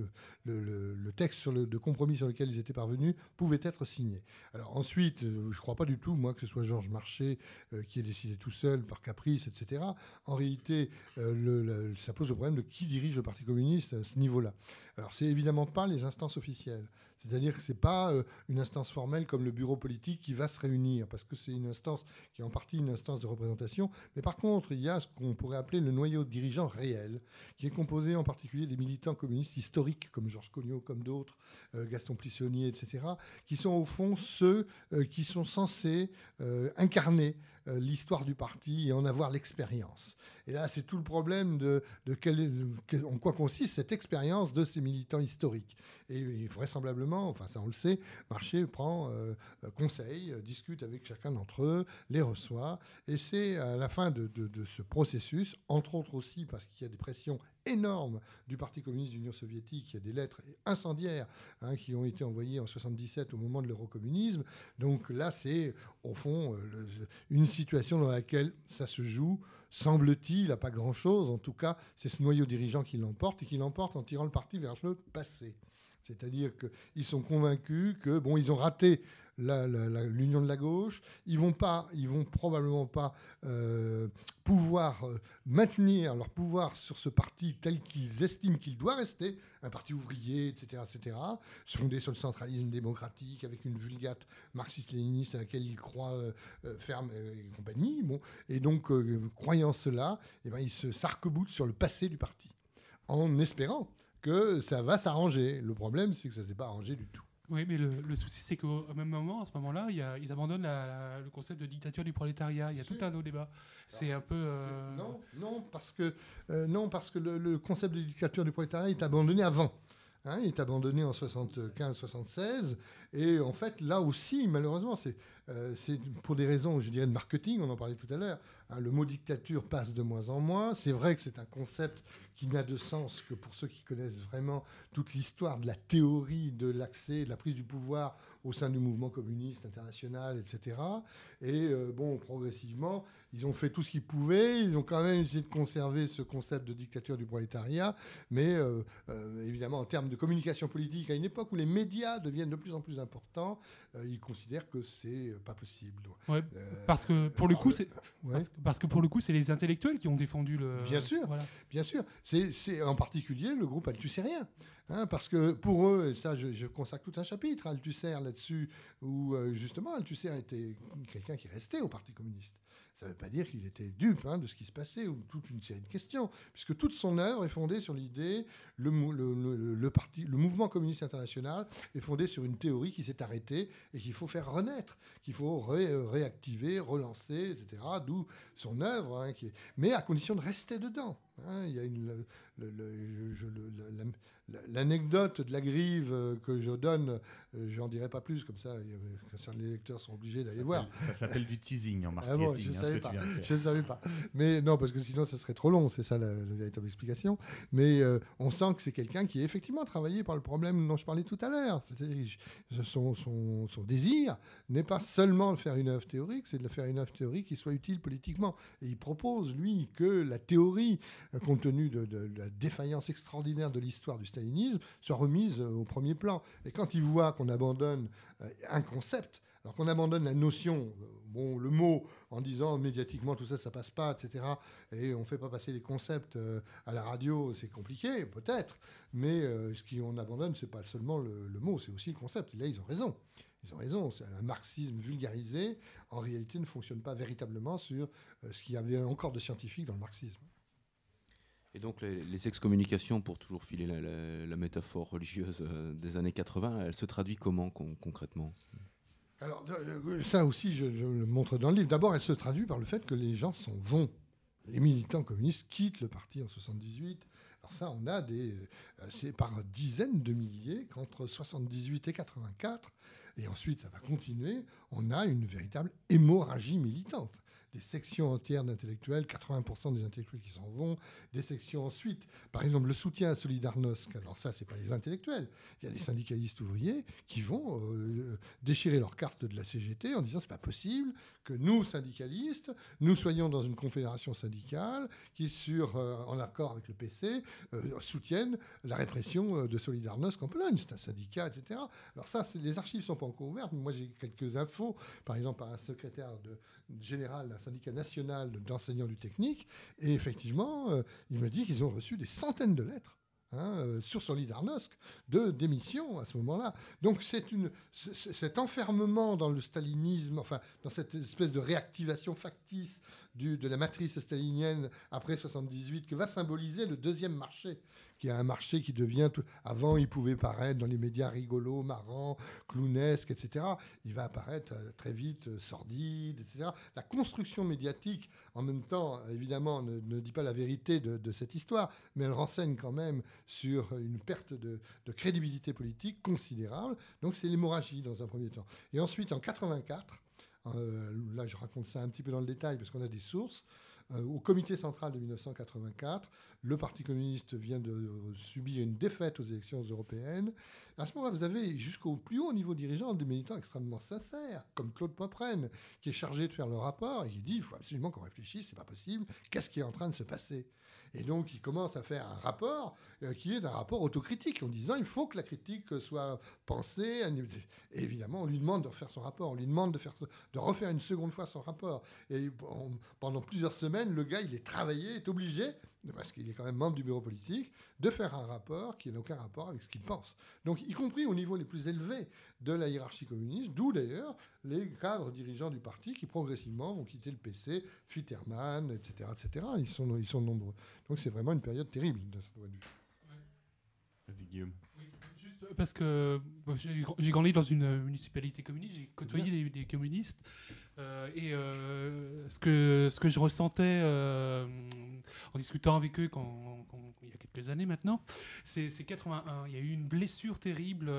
le texte de compromis sur lequel ils étaient parvenus pouvait être signé. Alors ensuite, je ne crois pas du tout, moi, que ce soit Georges Marchais qui ait décidé tout seul par caprice, etc. En réalité, ça pose le problème de qui dirige le Parti communiste à ce niveau-là. Alors, c'est évidemment pas les instances officielles. C'est-à-dire que ce n'est pas une instance formelle comme le bureau politique qui va se réunir, parce que c'est une instance qui est en partie une instance de représentation. Mais par contre, il y a ce qu'on pourrait appeler le noyau de dirigeants réel, qui est composé en particulier des militants communistes historiques, comme Georges Cognot, comme d'autres, Gaston Plissonnier, etc., qui sont au fond ceux qui sont censés incarner l'histoire du parti et en avoir l'expérience. Et là, c'est tout le problème en quoi consiste cette expérience de ces militants historiques. Et vraisemblablement, enfin ça on le sait, Marchais prend conseil, discute avec chacun d'entre eux, les reçoit, et c'est à la fin de ce processus, entre autres aussi parce qu'il y a des pressions énormes du Parti communiste de l'Union soviétique, il y a des lettres incendiaires qui ont été envoyées en 1977 au moment de l'eurocommunisme. Donc là, c'est au fond une situation dans laquelle ça se joue, semble-t-il, à pas grand-chose. En tout cas, c'est ce noyau dirigeant qui l'emporte, et qui l'emporte en tirant le parti vers le passé. C'est-à-dire qu'ils sont convaincus que, bon, ils ont raté l'union de la gauche, ils vont probablement pas pouvoir maintenir leur pouvoir sur ce parti tel qu'ils estiment qu'il doit rester, un parti ouvrier, etc., fondé sur le centralisme démocratique, avec une vulgate marxiste-léniniste à laquelle ils croient ferme et compagnie. Bon. Et donc, croyant cela, ils s'arc-boutent sur le passé du parti, en espérant que ça va s'arranger. Le problème, c'est que ça ne s'est pas arrangé du tout. Oui, mais le souci, c'est qu'au même moment, à ce moment-là, ils abandonnent le concept de dictature du prolétariat. Il y a tout un autre débat. C'est un peu... Non, parce que le concept de dictature du prolétariat est abandonné avant. Il est abandonné en 75-76. Et en fait, là aussi, malheureusement, c'est pour des raisons, je dirais, de marketing, on en parlait tout à l'heure. Le mot dictature passe de moins en moins. C'est vrai que c'est un concept qui n'a de sens que pour ceux qui connaissent vraiment toute l'histoire de la théorie de l'accès, de la prise du pouvoir au sein du mouvement communiste international, etc. Et progressivement, ils ont fait tout ce qu'ils pouvaient. Ils ont quand même essayé de conserver ce concept de dictature du prolétariat. Mais évidemment, en termes de communication politique, à une époque où les médias deviennent de plus en plus importants, ils considèrent que c'est pas possible. Ouais, parce que pour le coup, parce que pour le coup, c'est les intellectuels qui ont défendu le. Bien sûr, voilà. Bien sûr. C'est en particulier le groupe althusserien. Parce que pour eux, et ça je consacre tout un chapitre à Althusser là-dessus, où justement Althusser était quelqu'un qui restait au Parti communiste. Ça ne veut pas dire qu'il était dupe de ce qui se passait, ou toute une série de questions, puisque toute son œuvre est fondée sur l'idée, le mouvement communiste international est fondé sur une théorie qui s'est arrêtée et qu'il faut faire renaître, qu'il faut réactiver, relancer, etc. D'où son œuvre, mais à condition de rester dedans. Il y a l'anecdote de la Grive que je donne, je n'en dirai pas plus, comme ça les lecteurs sont obligés d'aller voir. Ça s'appelle du teasing en marketing. Je ne savais pas. Mais non, parce que sinon ça serait trop long, c'est ça la véritable explication. Mais on sent que c'est quelqu'un qui a effectivement travaillé par le problème dont je parlais tout à l'heure. C'est-à-dire son désir n'est pas seulement de faire une œuvre théorique, c'est de faire une œuvre théorique qui soit utile politiquement. Et il propose, lui, que la théorie, compte tenu de la défaillance extraordinaire de l'histoire du stalinisme, soit remise au premier plan. Et quand il voit qu'on abandonne un concept, alors qu'on abandonne la notion, le mot, en disant médiatiquement tout ça, ça passe pas, etc., et on fait pas passer les concepts à la radio, c'est compliqué, peut-être, mais ce qu'on abandonne, c'est pas seulement le mot, c'est aussi le concept. Et là, ils ont raison. Ils ont raison, c'est un marxisme vulgarisé, en réalité, ne fonctionne pas véritablement sur ce qu'il y avait encore de scientifique dans le marxisme. Et donc les excommunications, pour toujours filer la métaphore religieuse des années 80, elle se traduit comment concrètement ? Alors ça aussi, je le montre dans le livre. D'abord, elle se traduit par le fait que les gens s'en vont. Les militants communistes quittent le parti en 78. Alors ça, on a c'est par dizaines de milliers qu'entre 78 et 84, et ensuite ça va continuer, on a une véritable hémorragie militante. des sections entières d'intellectuels, 80% des intellectuels qui s'en vont, des sections ensuite, par exemple le soutien à Solidarnosc, alors ça c'est pas les intellectuels, il y a des syndicalistes ouvriers qui vont déchirer leur carte de la CGT en disant c'est pas possible que nous syndicalistes, nous soyons dans une confédération syndicale qui en accord avec le PC soutienne la répression de Solidarnosc en Pologne, c'est un syndicat, etc. Alors ça, les archives sont pas encore ouvertes, mais moi j'ai quelques infos, par exemple par un secrétaire général d'un syndicat national d'enseignants du technique, et effectivement, il me dit qu'ils ont reçu des centaines de lettres sur Solidarnosc de démission à ce moment-là. Donc cet enfermement dans le stalinisme, enfin dans cette espèce de réactivation factice de la matrice stalinienne après 78, que va symboliser le deuxième marché, qui est un marché qui devient... Avant, il pouvait paraître dans les médias rigolo, marrant, clownesque, etc. Il va apparaître très vite sordide, etc. La construction médiatique, en même temps, évidemment, ne dit pas la vérité de cette histoire, mais elle renseigne quand même sur une perte de crédibilité politique considérable. Donc c'est l'hémorragie dans un premier temps. Et ensuite, en 84, là je raconte ça un petit peu dans le détail parce qu'on a des sources, au comité central de 1984, le Parti communiste vient de subir une défaite aux élections européennes. À ce moment-là, vous avez jusqu'au plus haut niveau dirigeant des militants extrêmement sincères, comme Claude Popren, qui est chargé de faire le rapport et qui dit il faut absolument qu'on réfléchisse, c'est pas possible, qu'est-ce qui est en train de se passer ? Et donc, il commence à faire un rapport qui est un rapport autocritique, en disant il faut que la critique soit pensée. Et évidemment, on lui demande de refaire son rapport, on lui demande de refaire une seconde fois son rapport. Et pendant plusieurs semaines, le gars, il est travaillé, est obligé, parce qu'il est quand même membre du bureau politique, de faire un rapport qui n'a aucun rapport avec ce qu'il pense. Donc, y compris au niveau les plus élevés de la hiérarchie communiste, d'où d'ailleurs les cadres dirigeants du parti qui progressivement vont quitter le PC, Fitterman, etc., etc. Ils sont nombreux. Donc, c'est vraiment une période terrible de ce point de vue. Vas-y, Guillaume. Oui, juste parce que j'ai grandi dans une municipalité communiste, j'ai côtoyé des communistes, et ce que je ressentais en discutant avec eux il y a quelques années maintenant, c'est 81. Il y a eu une blessure terrible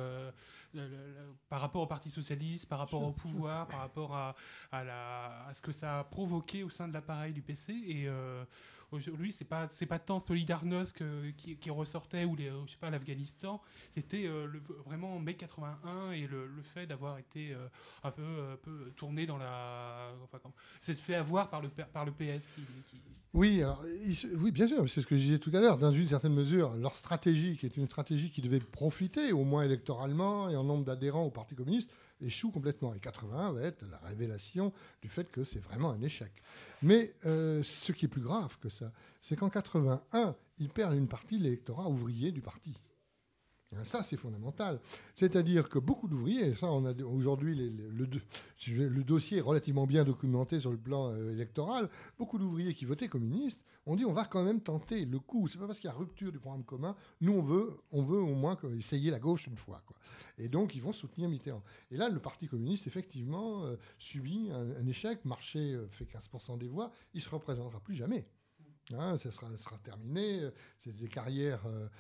par rapport au Parti socialiste, par rapport au pouvoir, par rapport à ce que ça a provoqué au sein de l'appareil du PC. Et aujourd'hui, c'est pas tant Solidarnosc qui ressortait ou je sais pas, l'Afghanistan. C'était vraiment mai 81 et le fait d'avoir été un peu tourné dans c'est fait avoir par le PS qui... Oui, alors, oui, bien sûr, c'est ce que je disais tout à l'heure. Dans une certaine mesure, leur stratégie, qui est une stratégie qui devait profiter, au moins électoralement et en nombre d'adhérents au Parti communiste, échoue complètement. Et 81 va être la révélation du fait que c'est vraiment un échec. Mais ce qui est plus grave que ça, c'est qu'en 81, ils perdent une partie de l'électorat ouvrier du parti. Ça, c'est fondamental. C'est-à-dire que beaucoup d'ouvriers, et ça, on a aujourd'hui le dossier est relativement bien documenté sur le plan électoral, beaucoup d'ouvriers qui votaient communistes ont dit on va quand même tenter le coup. C'est pas parce qu'il y a rupture du programme commun. Nous, on veut au moins essayer la gauche une fois, quoi. Et donc, ils vont soutenir Mitterrand. Et là, le Parti communiste, effectivement, subit un échec. Marché fait 15% des voix. Il ne se représentera plus jamais. Ça sera terminé. C'est des carrières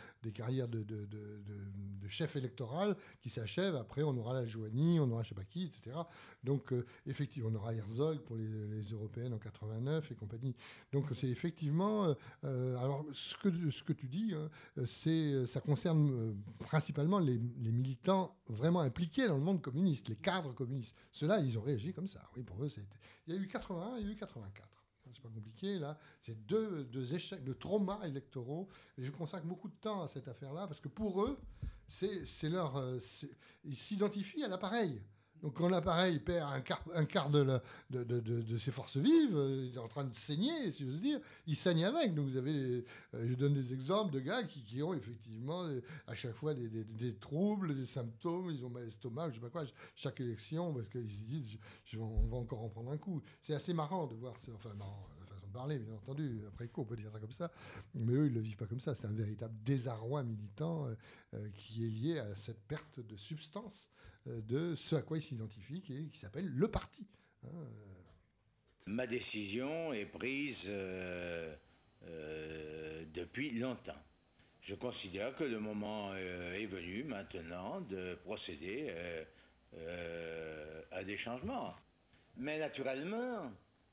de chef électoral qui s'achèvent. Après, on aura la Joanie, on aura je sais pas qui, etc. Donc, effectivement, on aura Herzog pour les européennes en 89 et compagnie. Donc, c'est effectivement... alors, ce que tu dis, ça concerne principalement les militants vraiment impliqués dans le monde communiste, les cadres communistes. Ceux-là, ils ont réagi comme ça. Oui, pour eux, il y a eu 81, il y a eu 84. C'est pas compliqué, là. C'est deux échecs, de traumas électoraux. Et je consacre beaucoup de temps à cette affaire-là, parce que pour eux, ils s'identifient à l'appareil. Donc quand l'appareil perd un quart de ses forces vives, il est en train de saigner, si j'ose dire, il saigne avec. Donc vous avez, je donne des exemples de gars qui ont effectivement à chaque fois des troubles, des symptômes, ils ont mal à l'estomac, je sais pas quoi, chaque élection, parce qu'ils se disent on va encore en prendre un coup. C'est assez marrant de voir, enfin marrant, façon de parler, bien entendu, après coup on peut dire ça comme ça, mais eux ils le vivent pas comme ça. C'est un véritable désarroi militant qui est lié à cette perte de substance de ce à quoi il s'identifie, qui s'appelle le parti. Ma décision est prise depuis longtemps. Je considère que le moment est venu maintenant de procéder à des changements. Mais naturellement,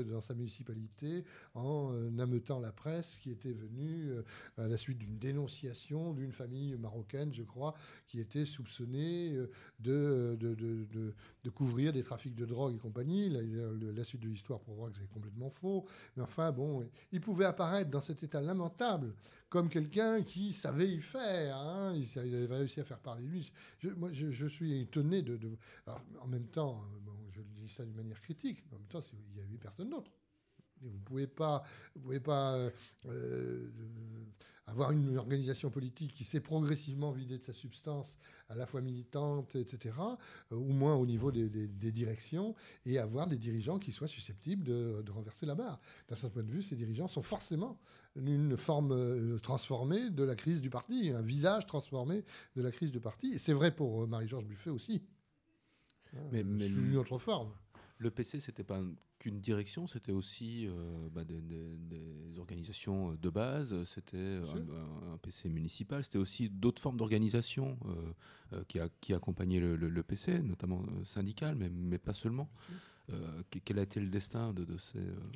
dans sa municipalité en ameutant la presse qui était venue à la suite d'une dénonciation d'une famille marocaine, je crois, qui était soupçonnée de couvrir des trafics de drogue et compagnie. La suite de l'histoire pour voir que c'est complètement faux. Mais enfin, bon, il pouvait apparaître dans cet état lamentable comme quelqu'un qui savait y faire. Hein. Il avait réussi à faire parler de lui. Je suis étonné Alors, en même temps, je dis ça d'une manière critique, mais en même temps, il n'y avait personne d'autre. Et vous ne pouvez pas avoir une organisation politique qui s'est progressivement vidée de sa substance, à la fois militante, etc., au moins au niveau des directions, et avoir des dirigeants qui soient susceptibles de renverser la barre. D'un certain point de vue, ces dirigeants sont forcément une forme transformée de la crise du parti, un visage transformé de la crise du parti. Et c'est vrai pour Marie-Georges Buffet aussi. Mais sous une autre forme. Le PC, c'était pas qu'une direction, c'était aussi des organisations de base, c'était un PC municipal, c'était aussi d'autres formes d'organisation qui accompagnaient le PC, notamment syndical, mais pas seulement. Quel a été le destin de ces...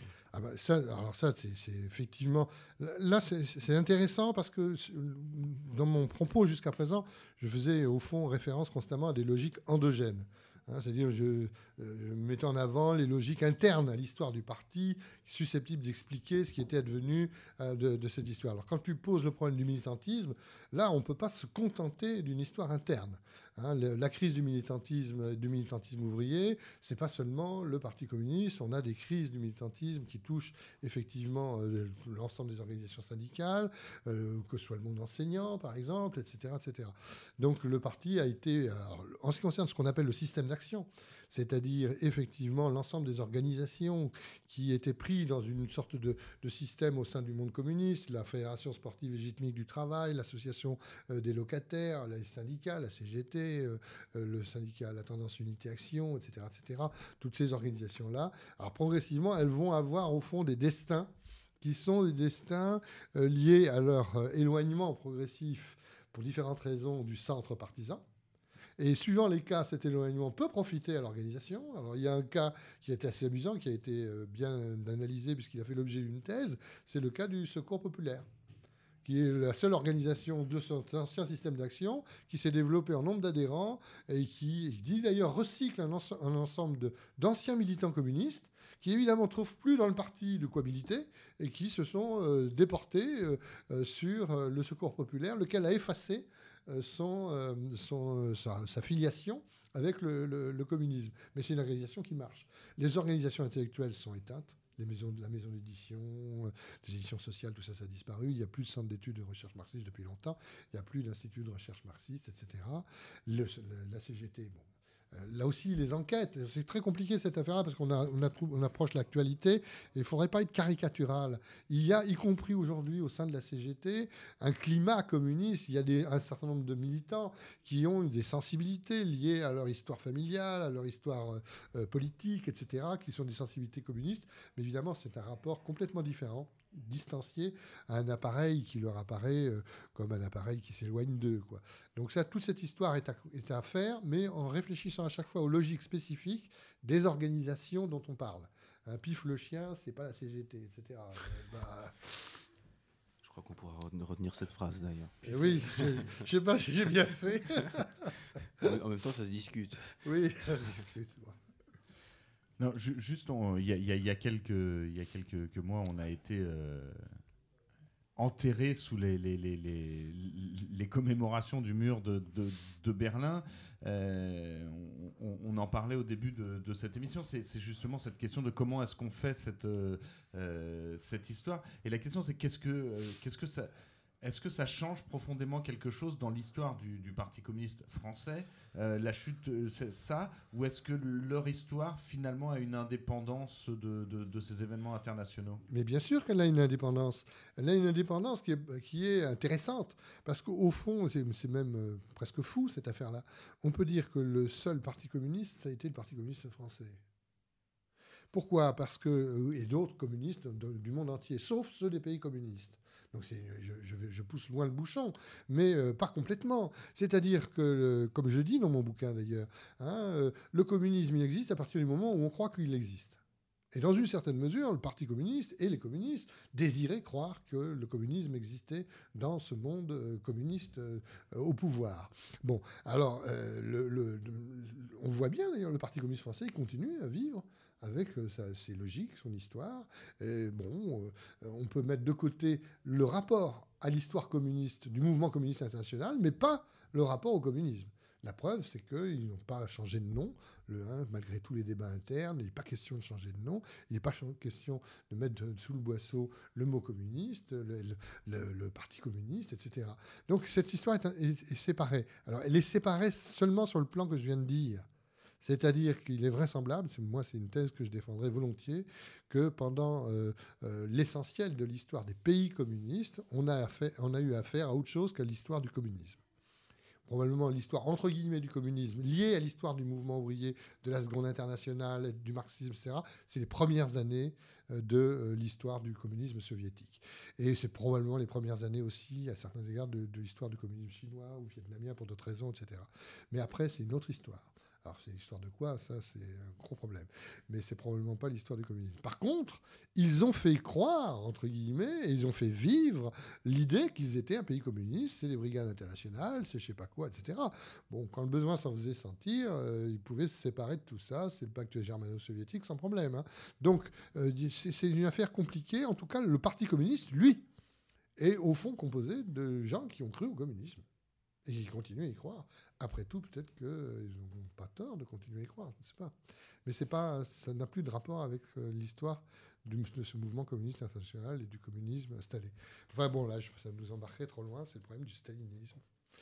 Ça, c'est effectivement... Là, c'est intéressant parce que dans mon propos jusqu'à présent, je faisais au fond référence constamment à des logiques endogènes. C'est-à-dire, je mettais en avant les logiques internes à l'histoire du parti, susceptibles d'expliquer ce qui était advenu de cette histoire. Alors, quand tu poses le problème du militantisme, là, on ne peut pas se contenter d'une histoire interne. La crise du militantisme ouvrier, c'est pas seulement le Parti communiste. On a des crises du militantisme qui touchent effectivement l'ensemble des organisations syndicales, que ce soit le monde enseignant, par exemple, etc., etc. Donc, le parti a été, en ce qui concerne ce qu'on appelle le système d'action, c'est-à-dire effectivement l'ensemble des organisations qui étaient prises dans une sorte de système au sein du monde communiste, la Fédération sportive légitimique du travail, l'association des locataires, les syndicats, la CGT, le syndicat La Tendance Unité Action, etc., etc. Toutes ces organisations-là, alors progressivement, elles vont avoir au fond des destins qui sont des destins liés à leur éloignement progressif pour différentes raisons du centre partisan. Et suivant les cas, cet éloignement peut profiter à l'organisation. Alors, il y a un cas qui est assez amusant, qui a été bien analysé puisqu'il a fait l'objet d'une thèse. C'est le cas du Secours populaire, qui est la seule organisation de cet ancien système d'action qui s'est développé en nombre d'adhérents et qui d'ailleurs recycle un ensemble d'anciens militants communistes qui évidemment ne trouvent plus dans le parti de cohabilité et qui se sont déportés sur le Secours populaire, lequel a effacé sa filiation avec le communisme. Mais c'est une organisation qui marche. Les organisations intellectuelles sont éteintes. La maison d'édition, les éditions sociales, tout ça, ça a disparu. Il n'y a plus de centre d'études de recherche marxiste depuis longtemps. Il n'y a plus d'institut de recherche marxiste, etc. La CGT, bon. Là aussi, les enquêtes, c'est très compliqué cette affaire-là parce qu'on approche l'actualité et il ne faudrait pas être caricatural. Il y a, y compris aujourd'hui au sein de la CGT, un climat communiste. Il y a un certain nombre de militants qui ont des sensibilités liées à leur histoire familiale, à leur histoire politique, etc., qui sont des sensibilités communistes. Mais évidemment, c'est un rapport complètement différent, distancié à un appareil qui leur apparaît comme un appareil qui s'éloigne d'eux, quoi. Donc ça, toute cette histoire est à faire, mais en réfléchissant à chaque fois aux logiques spécifiques des organisations dont on parle. Un Pif le chien, c'est pas la CGT, etc. Je crois qu'on pourra retenir cette phrase d'ailleurs. Et oui, je sais pas si j'ai bien fait. En même temps, ça se discute. Oui, c'est bon. Non, juste, il y a quelques mois, on a été enterré sous les commémorations du mur de Berlin. On en parlait au début de cette émission. C'est justement cette question de comment est-ce qu'on fait cette histoire. Et la question, c'est qu'est-ce que ça... Est-ce que ça change profondément quelque chose dans l'histoire du Parti communiste français, la chute, c'est ça, ou est-ce que leur histoire finalement a une indépendance de ces événements internationaux ? Mais bien sûr qu'elle a une indépendance. Elle a une indépendance qui est intéressante, parce qu'au fond, c'est même presque fou cette affaire-là. On peut dire que le seul Parti communiste, ça a été le Parti communiste français. Pourquoi ? Parce que, et d'autres communistes du monde entier, sauf ceux des pays communistes. Donc je pousse loin le bouchon, mais pas complètement. C'est-à-dire que, comme je dis dans mon bouquin d'ailleurs, le communisme il existe à partir du moment où on croit qu'il existe. Et dans une certaine mesure, le Parti communiste et les communistes désiraient croire que le communisme existait dans ce monde communiste au pouvoir. Bon, alors, on voit bien d'ailleurs, le Parti communiste français continue à vivre avec ses logiques, son histoire. Et bon, on peut mettre de côté le rapport à l'histoire communiste du mouvement communiste international, mais pas le rapport au communisme. La preuve, c'est qu'ils n'ont pas changé de nom, malgré tous les débats internes. Il n'est pas question de changer de nom. Il n'est pas question de mettre sous le boisseau le mot communiste, le Parti communiste, etc. Donc cette histoire est séparée. Alors elle est séparée seulement sur le plan que je viens de dire. C'est-à-dire qu'il est vraisemblable, moi c'est une thèse que je défendrai volontiers, que pendant l'essentiel de l'histoire des pays communistes, on a eu affaire à autre chose qu'à l'histoire du communisme. Probablement l'histoire entre guillemets du communisme liée à l'histoire du mouvement ouvrier, de la Seconde Internationale, du marxisme, etc. C'est les premières années de l'histoire du communisme soviétique. Et c'est probablement les premières années aussi, à certains égards, de l'histoire du communisme chinois ou vietnamien pour d'autres raisons, etc. Mais après, c'est une autre histoire. Alors, c'est l'histoire de quoi? Ça, c'est un gros problème. Mais c'est probablement pas l'histoire du communisme. Par contre, ils ont fait croire, entre guillemets, et ils ont fait vivre l'idée qu'ils étaient un pays communiste, c'est les brigades internationales, c'est je sais pas quoi, etc. Bon, quand le besoin s'en faisait sentir, ils pouvaient se séparer de tout ça. C'est le pacte germano-soviétique sans problème. Hein. Donc, c'est une affaire compliquée. En tout cas, le Parti communiste, lui, est au fond composé de gens qui ont cru au communisme. Et qui continuent à y croire. Après tout, peut-être qu'ils n'ont pas tort de continuer à y croire, je ne sais pas. Mais ça n'a plus de rapport avec l'histoire de ce mouvement communiste international et du communisme installé. Enfin bon, là, ça nous embarquerait trop loin, c'est le problème du stalinisme.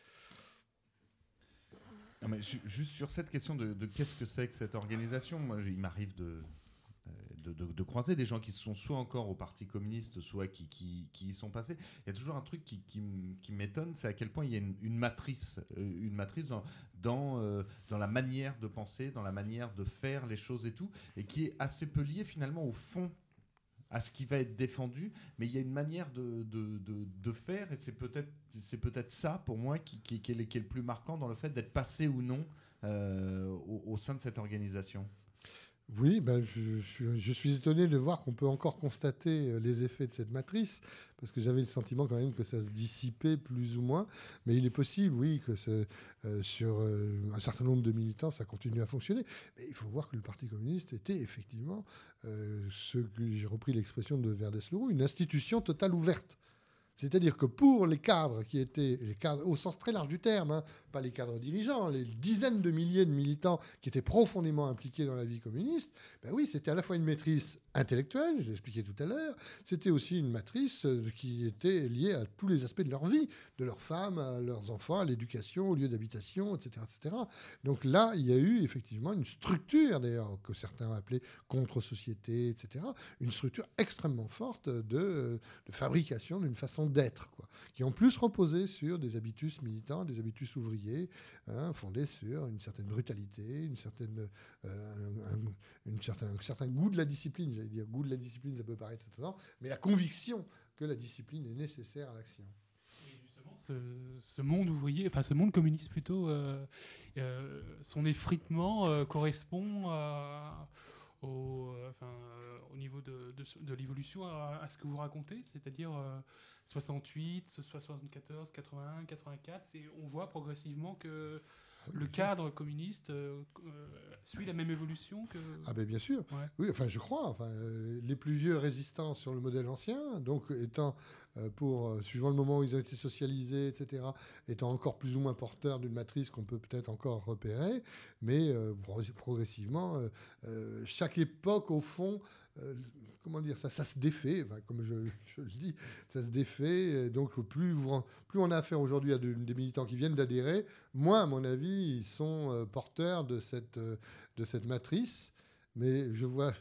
Non, mais juste sur cette question de qu'est-ce que c'est que cette organisation, moi, il m'arrive de croiser des gens qui sont soit encore au Parti communiste, soit qui y sont passés. Il y a toujours un truc qui m'étonne, c'est à quel point il y a une matrice dans la manière de penser, dans la manière de faire les choses et tout, et qui est assez peu liée finalement au fond, à ce qui va être défendu, mais il y a une manière de faire, et c'est peut-être ça pour moi qui est le plus marquant dans le fait d'être passé ou non au sein de cette organisation. Oui, je suis étonné de voir qu'on peut encore constater les effets de cette matrice, parce que j'avais le sentiment quand même que ça se dissipait plus ou moins, mais il est possible, oui, que sur un certain nombre de militants, ça continue à fonctionner. Mais il faut voir que le Parti communiste était effectivement, ce que j'ai repris l'expression de Verdès-Leroux, une institution totale ouverte. C'est-à-dire que pour les cadres qui étaient, les cadres au sens très large du terme, hein, pas les cadres dirigeants, les dizaines de milliers de militants qui étaient profondément impliqués dans la vie communiste, ben oui, c'était à la fois une maîtrise intellectuelle, je l'ai expliqué tout à l'heure, c'était aussi une matrice qui était liée à tous les aspects de leur vie, de leurs femmes, à leurs enfants, à l'éducation, au lieu d'habitation, etc., etc. Donc là, il y a eu effectivement une structure, d'ailleurs, que certains appelaient contre-société, etc., une structure extrêmement forte de fabrication d'une façon d'être, quoi, qui en plus reposait sur des habitus militants, des habitus ouvriers, hein, fondés sur une certaine brutalité, un certain goût de la discipline. J'allais dire goût de la discipline, ça peut paraître étonnant, mais la conviction que la discipline est nécessaire à l'action. Et justement, ce monde ouvrier, enfin ce monde communiste plutôt, son effritement correspond au niveau de l'évolution à ce que vous racontez, c'est-à-dire 68, 74, 81, 84, on voit progressivement que le cadre communiste suit la même évolution que... Ah ben bien sûr, ouais. Oui, enfin je crois. Les plus vieux résistants sur le modèle ancien, donc étant, suivant le moment où ils ont été socialisés, etc., étant encore plus ou moins porteurs d'une matrice qu'on peut peut-être encore repérer, mais progressivement, chaque époque, au fond... comment dire, ça se défait, comme je le dis, ça se défait. Donc plus on a affaire aujourd'hui à des militants qui viennent d'adhérer, moins, à mon avis, ils sont porteurs de cette matrice. Mais je vois,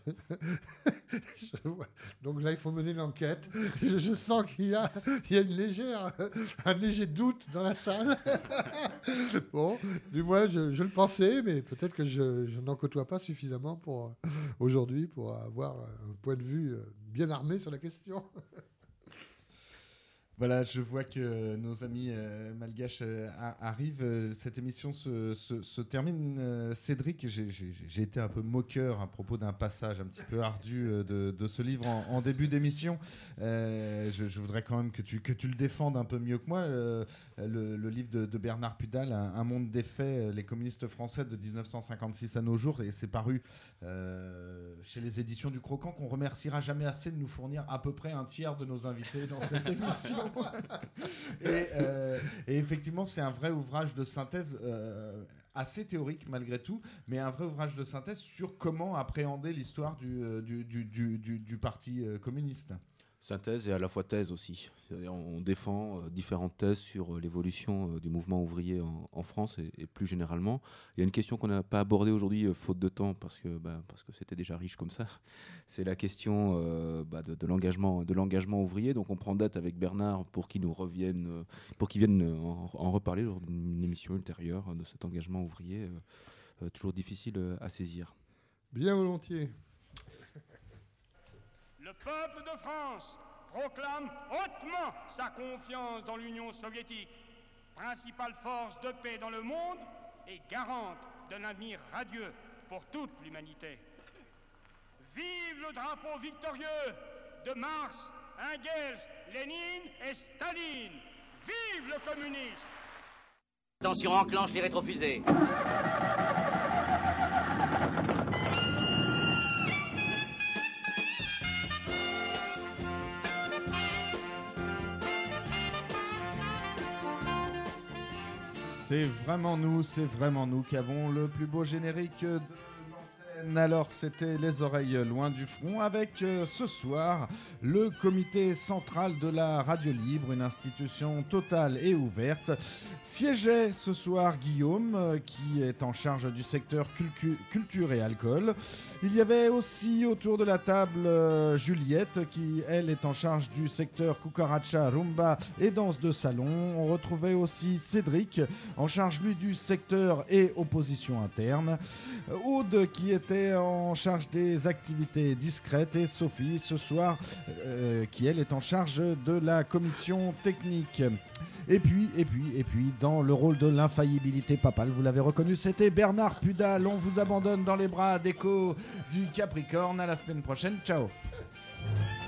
donc là, il faut mener l'enquête. Je sens qu'il y a un léger doute dans la salle. Bon, du moins, je le pensais, mais peut-être que je n'en côtoie pas suffisamment aujourd'hui pour avoir un point de vue bien armé sur la question. Voilà, je vois que nos amis malgaches arrivent. Cette émission se termine. Cédric, j'ai été un peu moqueur à propos d'un passage un petit peu ardu de ce livre en début d'émission. Je voudrais quand même que tu le défendes un peu mieux que moi. Le livre de Bernard Pudal, Un monde des faits, les communistes français de 1956 à nos jours, et c'est paru chez les éditions du Croquant, qu'on remerciera jamais assez de nous fournir à peu près un tiers de nos invités dans cette émission. Et effectivement, c'est un vrai ouvrage de synthèse assez théorique malgré tout, mais un vrai ouvrage de synthèse sur comment appréhender l'histoire du parti communiste. Synthèse et à la fois thèse aussi. C'est-à-dire on défend différentes thèses sur l'évolution du mouvement ouvrier en France et plus généralement. Il y a une question qu'on n'a pas abordée aujourd'hui, faute de temps, parce que c'était déjà riche comme ça. C'est la question de l'engagement ouvrier. Donc on prend date avec Bernard pour qu'il vienne en reparler lors d'une émission ultérieure de cet engagement ouvrier, toujours difficile à saisir. Bien volontiers. Le peuple de France proclame hautement sa confiance dans l'Union soviétique, principale force de paix dans le monde et garante d'un avenir radieux pour toute l'humanité. Vive le drapeau victorieux de Marx, Engels, Lénine et Staline. Vive le communisme! Attention, enclenche les rétrofusées. C'est vraiment nous qui avons le plus beau générique de l'antenne. Alors, c'était Les Oreilles Loin du Front avec ce soir le comité central de la radio libre, une institution totale et ouverte. Siégeait ce soir Guillaume, qui est en charge du secteur culture et alcool. Il y avait aussi autour de la table Juliette, qui elle est en charge du secteur cucaracha, rumba et danse de salon. On retrouvait aussi Cédric, en charge lui du secteur et opposition interne. Aude, qui était en charge des activités discrètes, et Sophie ce soir, qui elle est en charge de la commission technique. Et puis, dans le rôle de l'infaillibilité papale, vous l'avez reconnu, c'était Bernard Pudal. On vous abandonne dans les bras d'Echo du Capricorne. À la semaine prochaine. Ciao.